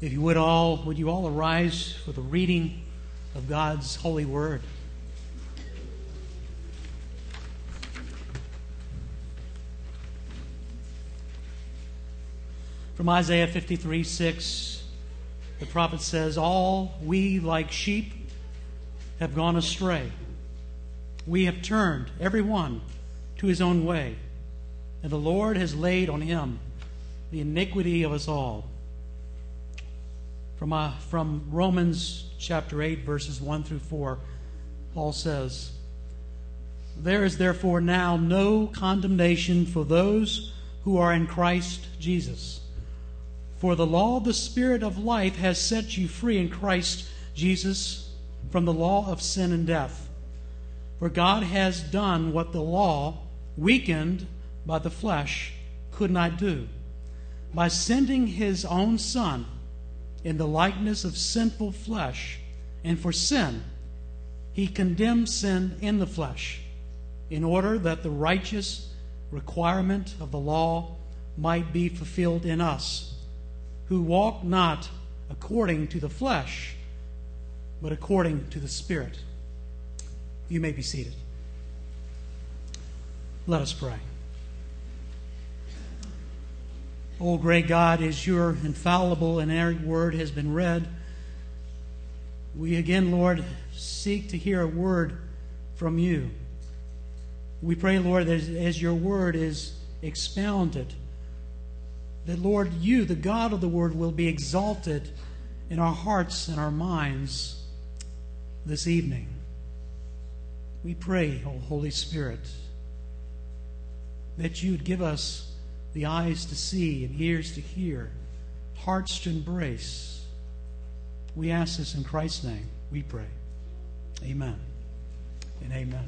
If you would you all arise for the reading of God's holy word? From Isaiah 53:6, the prophet says, "All we like sheep have gone astray. We have turned every one to his own way, and the Lord has laid on him the iniquity of us all." From Romans chapter 8, verses 1 through 4, Paul says, "There is therefore now no condemnation for those who are in Christ Jesus. For the law of the Spirit of life has set you free in Christ Jesus from the law of sin and death. For God has done what the law, weakened by the flesh, could not do, by sending his own Son in the likeness of sinful flesh, and for sin he condemned sin in the flesh, in order that the righteous requirement of the law might be fulfilled in us, who walk not according to the flesh, but according to the Spirit." You may be seated. Let us pray. O great God, as your infallible and inerrant word has been read, we again, Lord, seek to hear a word from you. We pray, Lord, that as your word is expounded, that, Lord, you, the God of the word, will be exalted in our hearts and our minds this evening. We pray, O Holy Spirit, that you would give us the eyes to see and ears to hear, hearts to embrace. We ask this in Christ's name, we pray. Amen and amen.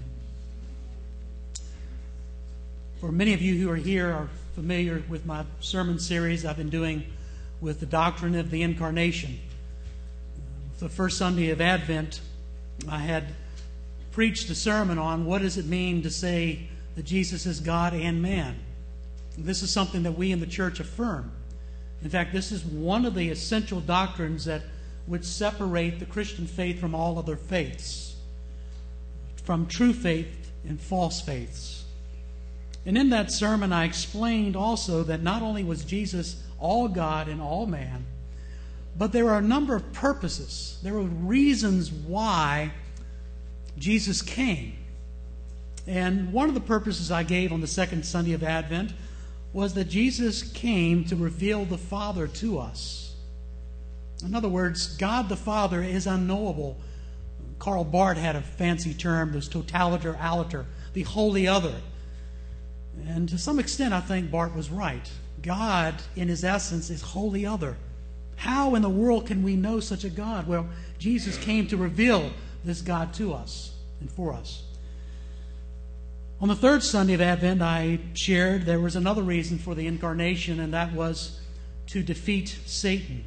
For many of you who are here are familiar with my sermon series I've been doing with the doctrine of the Incarnation. The first Sunday of Advent, I had preached a sermon on what does it mean to say that Jesus is God and man. This is something that we in the church affirm. In fact, this is one of the essential doctrines that would separate the Christian faith from all other faiths, from true faith and false faiths. And in that sermon, I explained also that not only was Jesus all God and all man, but there are a number of purposes. There were reasons why Jesus came. And one of the purposes I gave on the second Sunday of Advent was that Jesus came to reveal the Father to us. In other words, God the Father is unknowable. Karl Barth had a fancy term, this totaliter aliter, the holy other. And to some extent, I think Barth was right. God, in his essence, is wholly other. How in the world can we know such a God? Well, Jesus came to reveal this God to us and for us. On the third Sunday of Advent, I shared there was another reason for the Incarnation, and that was to defeat Satan.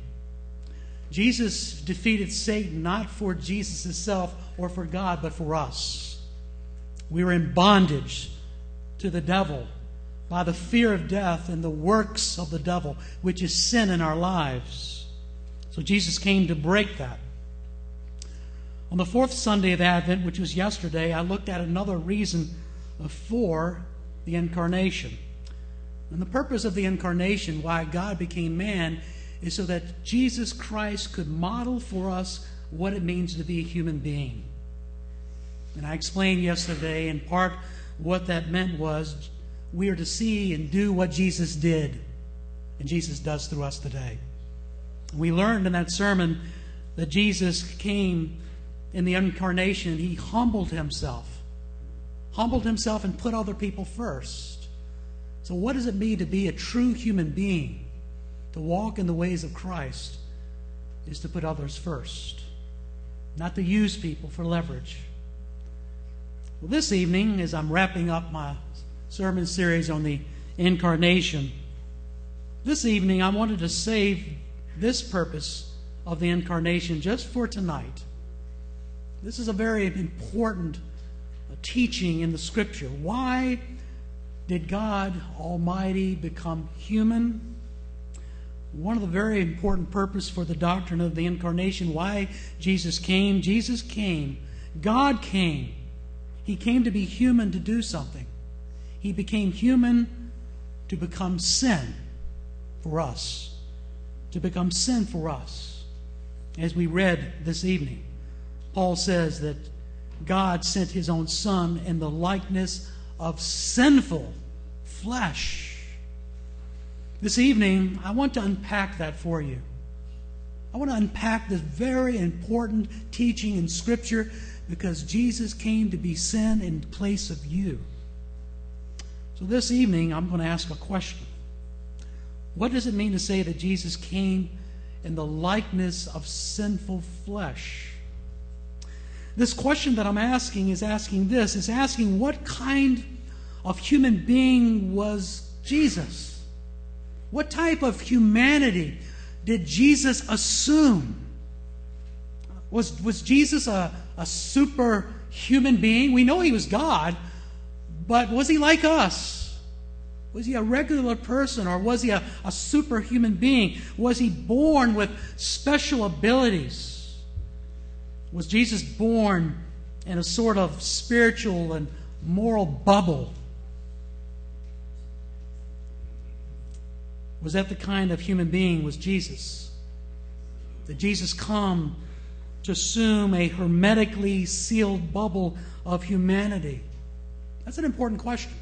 Jesus defeated Satan not for Jesus himself or for God, but for us. We were in bondage to the devil by the fear of death and the works of the devil, which is sin in our lives. So Jesus came to break that. On the fourth Sunday of Advent, which was yesterday, I looked at another reason for the Incarnation. And the purpose of the Incarnation, why God became man, is so that Jesus Christ could model for us what it means to be a human being. And I explained yesterday, in part, what that meant was we are to see and do what Jesus did, and Jesus does through us today. We learned in that sermon that Jesus came in the Incarnation. He humbled himself and put other people first. So what does it mean to be a true human being? To walk in the ways of Christ is to put others first, not to use people for leverage. Well, this evening, as I'm wrapping up my sermon series on the Incarnation, this evening I wanted to save this purpose of the Incarnation just for tonight. This is a very important teaching in the Scripture. Why did God Almighty become human? one of the very important purposes for the doctrine of the incarnation, why Jesus came. Jesus came. God came. He came to be human to do something. He became human to become sin for us. To become sin for us. As we read this evening, Paul says that God sent His own Son in the likeness of sinful flesh. This evening, I want to unpack that for you. I want to unpack this very important teaching in Scripture because Jesus came to be sin in place of you. So this evening, I'm going to ask a question. What does it mean to say that Jesus came in the likeness of sinful flesh? This question that I'm asking is asking what kind of human being was Jesus? What type of humanity did Jesus assume? Was Jesus a superhuman being? We know He was God, but was He like us? Was He a regular person, or was He a superhuman being? Was He born with special abilities? Was Jesus born in a sort of spiritual and moral bubble? Was that the kind of human being was Jesus? Did Jesus come to assume a hermetically sealed bubble of humanity? That's an important question.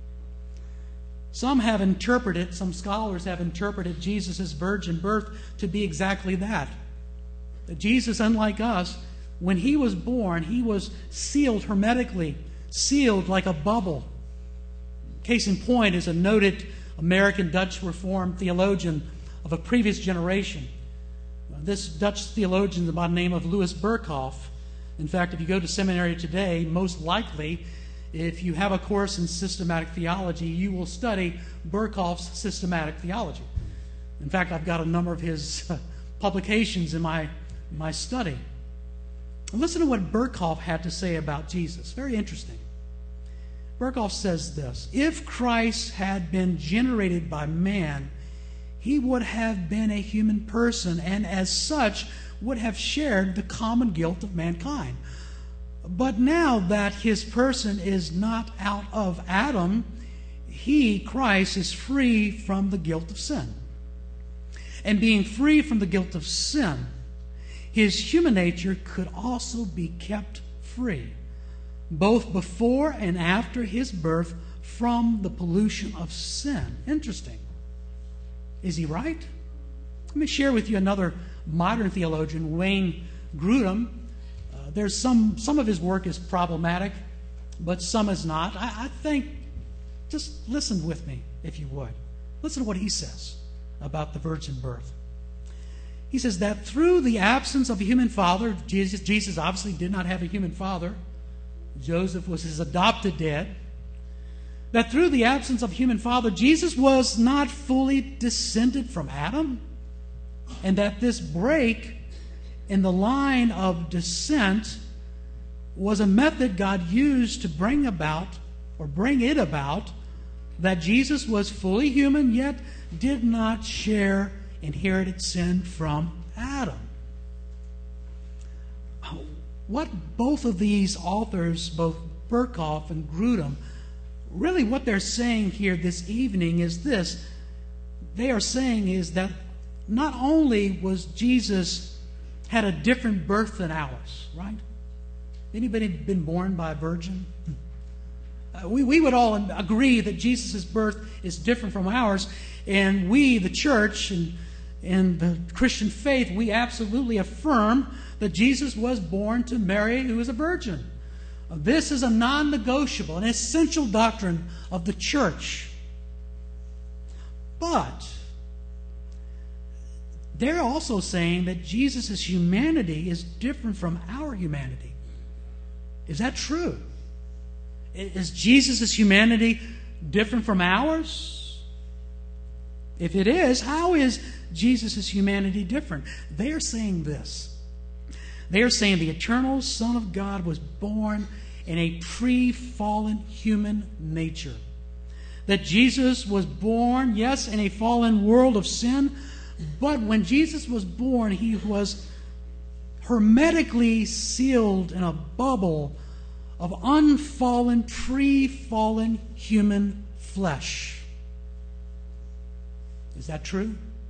Some scholars have interpreted Jesus' virgin birth to be exactly that. That Jesus, unlike us, when He was born, He was sealed hermetically, sealed like a bubble. Case in point is a noted American Dutch Reformed theologian of a previous generation. This Dutch theologian is by the name of Louis Berkhoff. In fact, if you go to seminary today, most likely, if you have a course in systematic theology, you will study Berkhoff's systematic theology. In fact, I've got a number of his publications in my study. Listen to what Berkhoff had to say about Jesus. Very interesting. Berkhoff says this: if Christ had been generated by man, He would have been a human person, and as such would have shared the common guilt of mankind. But now that His person is not out of Adam, He, Christ, is free from the guilt of sin. And being free from the guilt of sin, His human nature could also be kept free, both before and after His birth, from the pollution of sin. Interesting. Is he right? Let me share with you another modern theologian, Wayne Grudem. There's some of his work is problematic, but some is not. I think, just listen with me, if you would. Listen to what he says about the virgin birth. He says that through the absence of a human father, Jesus obviously did not have a human father. Joseph was his adopted dad. That through the absence of human father, Jesus was not fully descended from Adam. And that this break in the line of descent was a method God used to bring it about that Jesus was fully human, yet did not share inherited sin from Adam. What both of these authors, both Berkhoff and Grudem, really what they're saying here this evening is this. They are saying is that not only was Jesus had a different birth than ours, right? Anybody been born by a virgin? We would all agree that Jesus' birth is different from ours, and we, the church and the Christian faith, we absolutely affirm that Jesus was born to Mary, who is a virgin. This is a non-negotiable, an essential doctrine of the church. But they're also saying that Jesus' humanity is different from our humanity. Is that true? Is Jesus' humanity different from ours? If it is, how is Jesus' humanity different? They are saying this. They are saying the eternal Son of God was born in a pre-fallen human nature. That Jesus was born, yes, in a fallen world of sin, But when Jesus was born, he was hermetically sealed in a bubble of unfallen, pre-fallen human flesh. Is that true?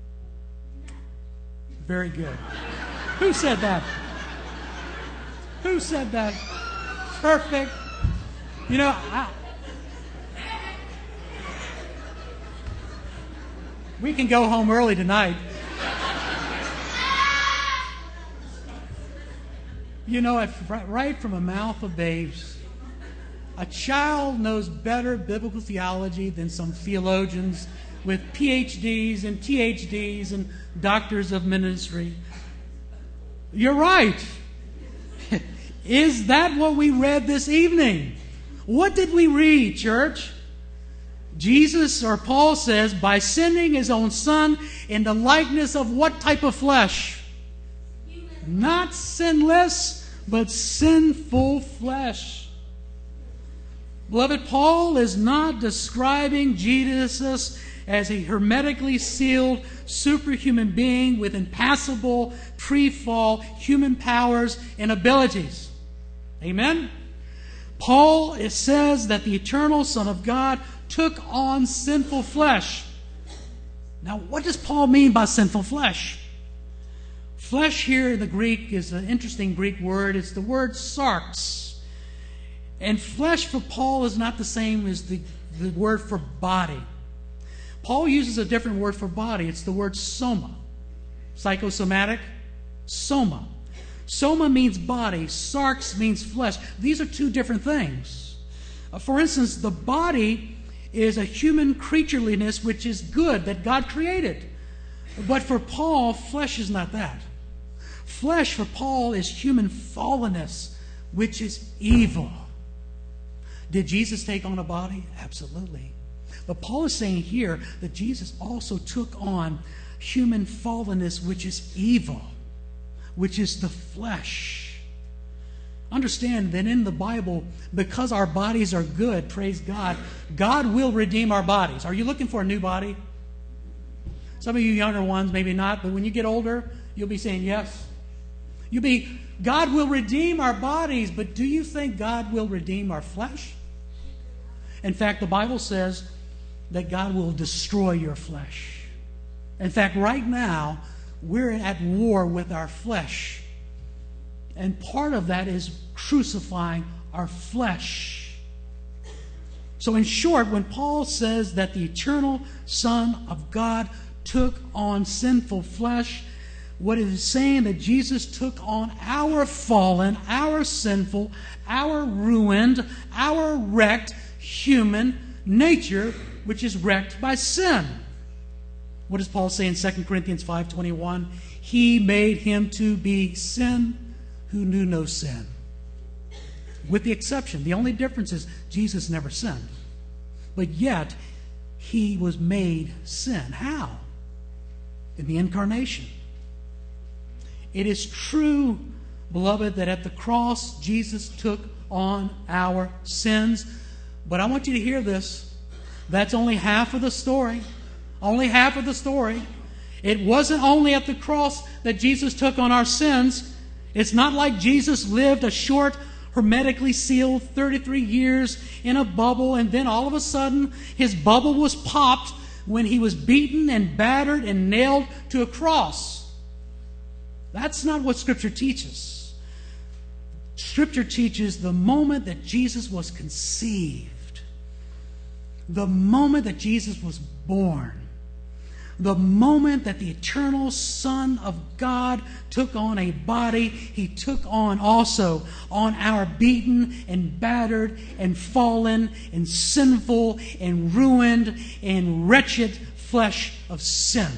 Very good. Who said that? Who said that? Perfect. You know, we can go home early tonight. You know, right from the mouth of babes, a child knows better biblical theology than some theologians with PhDs and THDs and doctors of ministry. You're right. Is that what we read this evening? What did we read, church? Jesus, or Paul says, by sending his own Son in the likeness of what type of flesh? Not sinless, but sinful flesh. Beloved, Paul is not describing Jesus as a hermetically sealed superhuman being with impassable pre-fall human powers and abilities. Amen? Paul, it says that the eternal Son of God took on sinful flesh. Now, what does Paul mean by sinful flesh? Flesh here in the Greek is an interesting Greek word. It's the word sarx. And flesh for Paul is not the same as the word for body. Paul uses a different word for body. It's the word soma. Psychosomatic, soma. Soma means body. Sarx means flesh. These are two different things. For instance, the body is a human creatureliness which is good, that God created. But for Paul, flesh is not that. Flesh for Paul is human fallenness, which is evil. Did Jesus take on a body? Absolutely. But Paul is saying here that Jesus also took on human fallenness, which is evil, which is the flesh. Understand that in the Bible, because our bodies are good, praise God, God will redeem our bodies. Are you looking for a new body? Some of you younger ones, maybe not, but when you get older, you'll be saying yes. God will redeem our bodies, but do you think God will redeem our flesh? In fact, the Bible says that God will destroy your flesh. In fact, right now, we're at war with our flesh. And part of that is crucifying our flesh. So in short, when Paul says that the eternal Son of God took on sinful flesh, what it is saying that Jesus took on our fallen, our sinful, our ruined, our wrecked human nature, which is wrecked by sin. What does Paul say in 2 Corinthians 5:21? He made him to be sin who knew no sin. With the exception, the only difference is Jesus never sinned. But yet, he was made sin. How? In the incarnation. It is true, beloved, that at the cross, Jesus took on our sins. But I want you to hear this. That's only half of the story. Only half of the story. It wasn't only at the cross that Jesus took on our sins. It's not like Jesus lived a short, hermetically sealed 33 years in a bubble, and then all of a sudden his bubble was popped when he was beaten and battered and nailed to a cross. That's not what Scripture teaches. Scripture teaches the moment that Jesus was conceived, the moment that Jesus was born, the moment that the eternal Son of God took on a body, he took on also on our beaten and battered and fallen and sinful and ruined and wretched flesh of sin.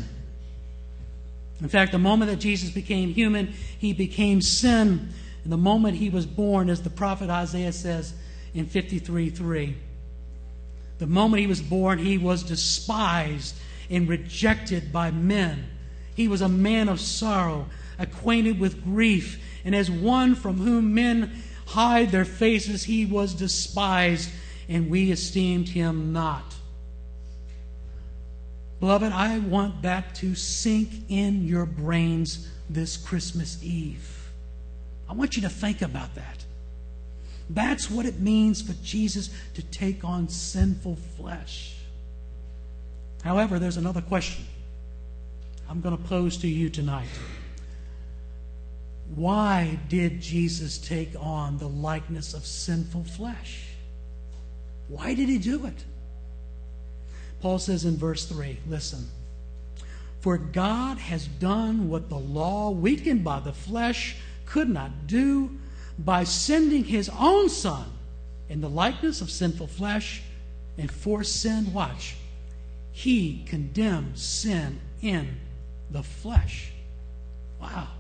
In fact, the moment that Jesus became human, he became sin. And the moment he was born, as the prophet Isaiah says in 53:3, the moment he was born, he was despised and rejected by men. He was a man of sorrow, acquainted with grief, and as one from whom men hide their faces, he was despised, and we esteemed him not. Beloved, I want that to sink in your brains this Christmas Eve. I want you to think about that. That's what it means for Jesus to take on sinful flesh. However, there's another question I'm going to pose to you tonight. Why did Jesus take on the likeness of sinful flesh? Why did he do it? Paul says in verse 3, listen, "For God has done what the law, weakened by the flesh, could not do, by sending his own Son in the likeness of sinful flesh, and for sin," watch, "he condemned sin in the flesh." Wow.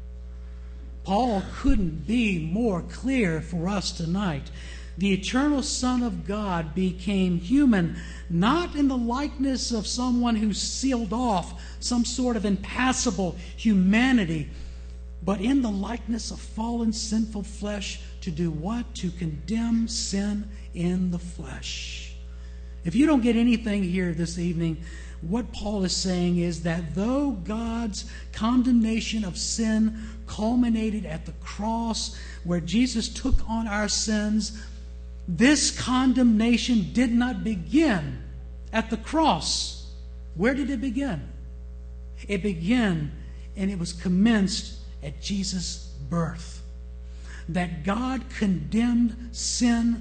Paul couldn't be more clear for us tonight. The eternal Son of God became human, not in the likeness of someone who sealed off some sort of impassible humanity, but in the likeness of fallen, sinful flesh to do what? To condemn sin in the flesh. If you don't get anything here this evening, what Paul is saying is that though God's condemnation of sin culminated at the cross where Jesus took on our sins, this condemnation did not begin at the cross. Where did it begin? It began and it was commenced at Jesus' birth. That God condemned sin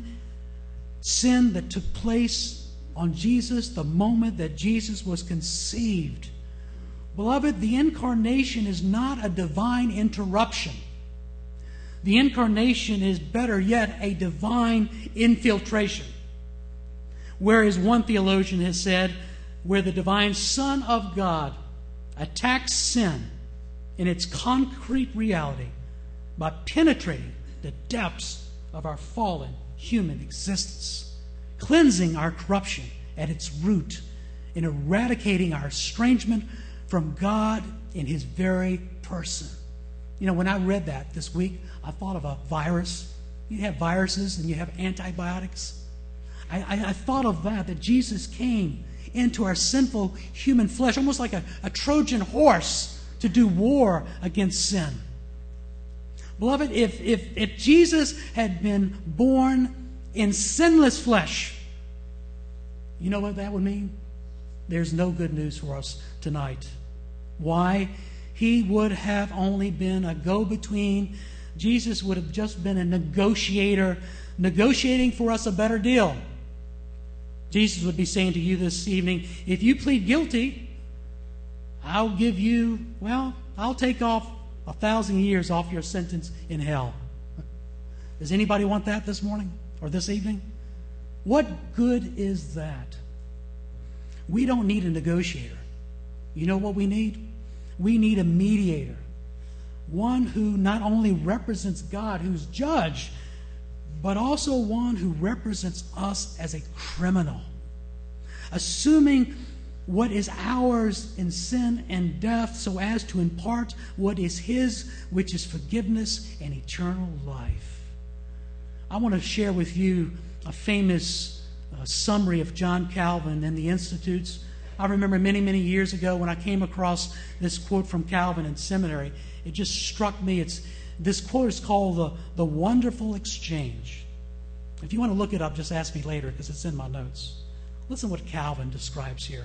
that took place on Jesus the moment that Jesus was conceived. Beloved, the incarnation is not a divine interruption. The incarnation is, better yet, a divine infiltration. Whereas one theologian has said, where the divine Son of God attacks sin in its concrete reality by penetrating the depths of our fallen human existence, cleansing our corruption at its root, and eradicating our estrangement from God in His very person. You know, when I read that this week, I thought of a virus. You have viruses and you have antibiotics. I thought of that Jesus came into our sinful human flesh, almost like a Trojan horse to do war against sin. Beloved, if Jesus had been born in sinless flesh, you know what that would mean? There's no good news for us tonight. Why? He would have only been a go-between. Jesus would have just been a negotiator, negotiating for us a better deal. Jesus would be saying to you this evening, if you plead guilty, I'll give you, I'll take off 1,000 years off your sentence in hell. Does anybody want that this morning or this evening? What good is that? We don't need a negotiator. You know what we need? We need a mediator. One who not only represents God, who's judge, but also one who represents us as a criminal, assuming what is ours in sin and death so as to impart what is His, which is forgiveness and eternal life. I want to share with you a famous summary of John Calvin and the Institutes. I remember many, many years ago when I came across this quote from Calvin in seminary. It just struck me. This quote is called the Wonderful Exchange. If you want to look it up, just ask me later because it's in my notes. Listen to what Calvin describes here.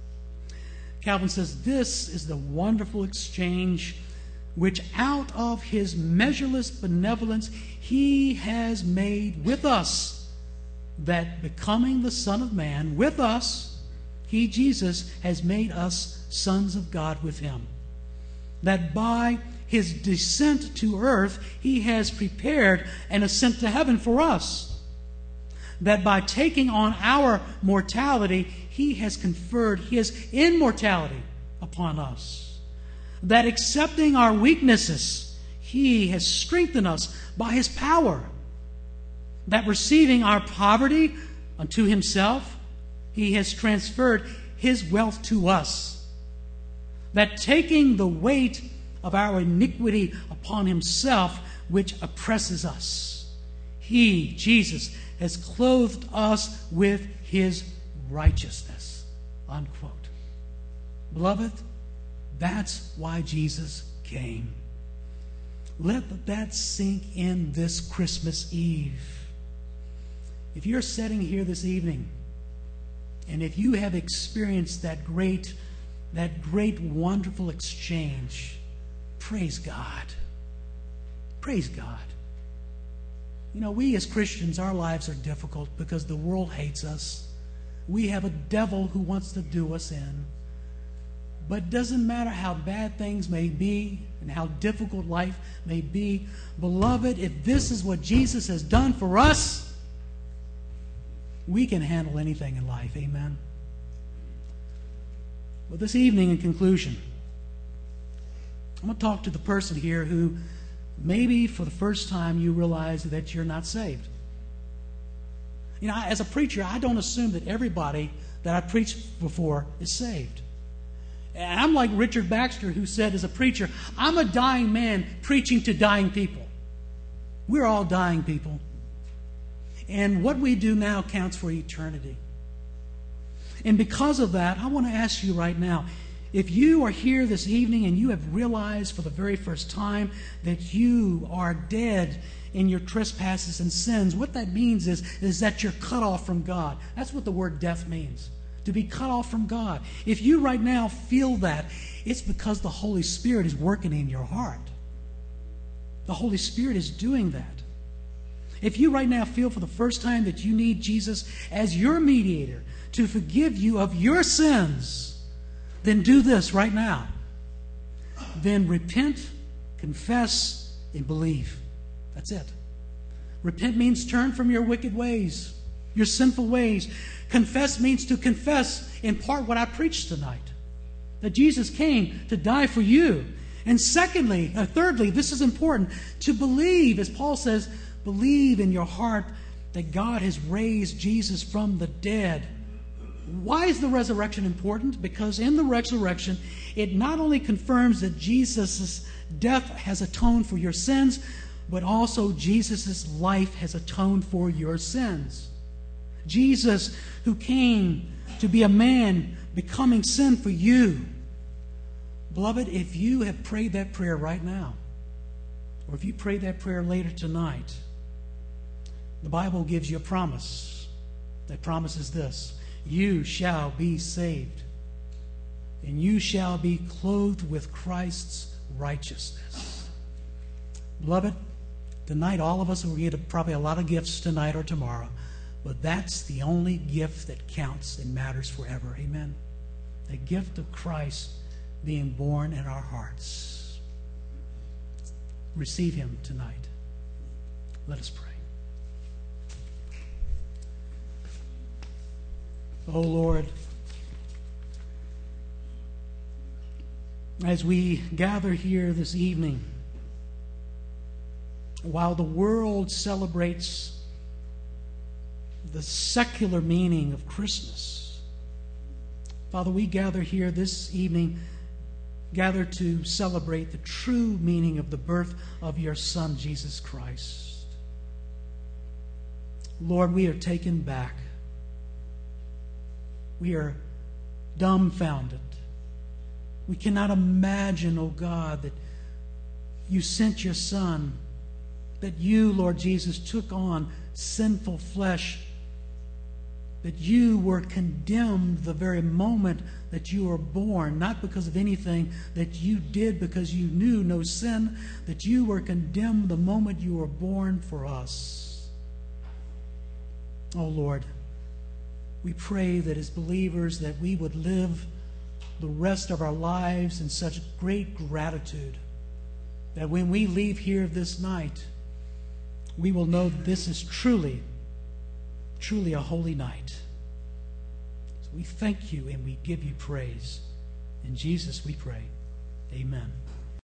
Calvin says, "This is the wonderful exchange which out of His measureless benevolence He has made with us, that becoming the Son of Man with us, He, Jesus, has made us sons of God with Him. That by His descent to earth, He has prepared an ascent to heaven for us. That by taking on our mortality, He has conferred His immortality upon us. That accepting our weaknesses, He has strengthened us by His power. That receiving our poverty unto Himself, He has transferred His wealth to us. That taking the weight of our iniquity upon Himself, which oppresses us, He, Jesus, has clothed us with His righteousness." Unquote. Beloved, that's why Jesus came. Let that sink in this Christmas Eve. If you're sitting here this evening, and if you have experienced that great, wonderful exchange, praise God. Praise God. You know, we as Christians, our lives are difficult because the world hates us. We have a devil who wants to do us in. But it doesn't matter how bad things may be and how difficult life may be. Beloved, if this is what Jesus has done for us, we can handle anything in life. Amen. Well, this evening, in conclusion, I'm going to talk to the person here who maybe for the first time you realize that you're not saved. You know, as a preacher, I don't assume that everybody that I preached before is saved. And I'm like Richard Baxter, who said as a preacher, I'm a dying man preaching to dying people. We're all dying people. And what we do now counts for eternity. And because of that, I want to ask you right now, if you are here this evening and you have realized for the very first time that you are dead in your trespasses and sins, what that means is that you're cut off from God. That's what the word death means, to be cut off from God. If you right now feel that, it's because the Holy Spirit is working in your heart. The Holy Spirit is doing that. If you right now feel for the first time that you need Jesus as your mediator to forgive you of your sins, then do this right now. Then repent, confess, and believe. That's it. Repent means turn from your wicked ways, your sinful ways. Confess means to confess in part what I preached tonight, that Jesus came to die for you. And thirdly, this is important, to believe, as Paul says, believe in your heart that God has raised Jesus from the dead. Why is the resurrection important? Because in the resurrection, it not only confirms that Jesus' death has atoned for your sins, but also Jesus' life has atoned for your sins. Jesus, who came to be a man, becoming sin for you. Beloved, if you have prayed that prayer right now, or if you pray that prayer later tonight, the Bible gives you a promise. That promise is this: you shall be saved, and you shall be clothed with Christ's righteousness. Beloved, tonight all of us will get probably a lot of gifts tonight or tomorrow, but that's the only gift that counts and matters forever. Amen. The gift of Christ being born in our hearts. Receive Him tonight. Let us pray. Oh Lord, as we gather here this evening, while the world celebrates the secular meaning of Christmas, Father, we gather here this evening, gather to celebrate the true meaning of the birth of your Son, Jesus Christ. Lord, we are taken back. We are dumbfounded. We cannot imagine, oh God, that you sent your Son, that you, Lord Jesus, took on sinful flesh, that you were condemned the very moment that you were born, not because of anything that you did because you knew no sin, that you were condemned the moment you were born for us. Oh Lord, we pray that as believers that we would live the rest of our lives in such great gratitude that when we leave here this night, we will know that this is truly, truly a holy night. So we thank you and we give you praise. In Jesus we pray. Amen.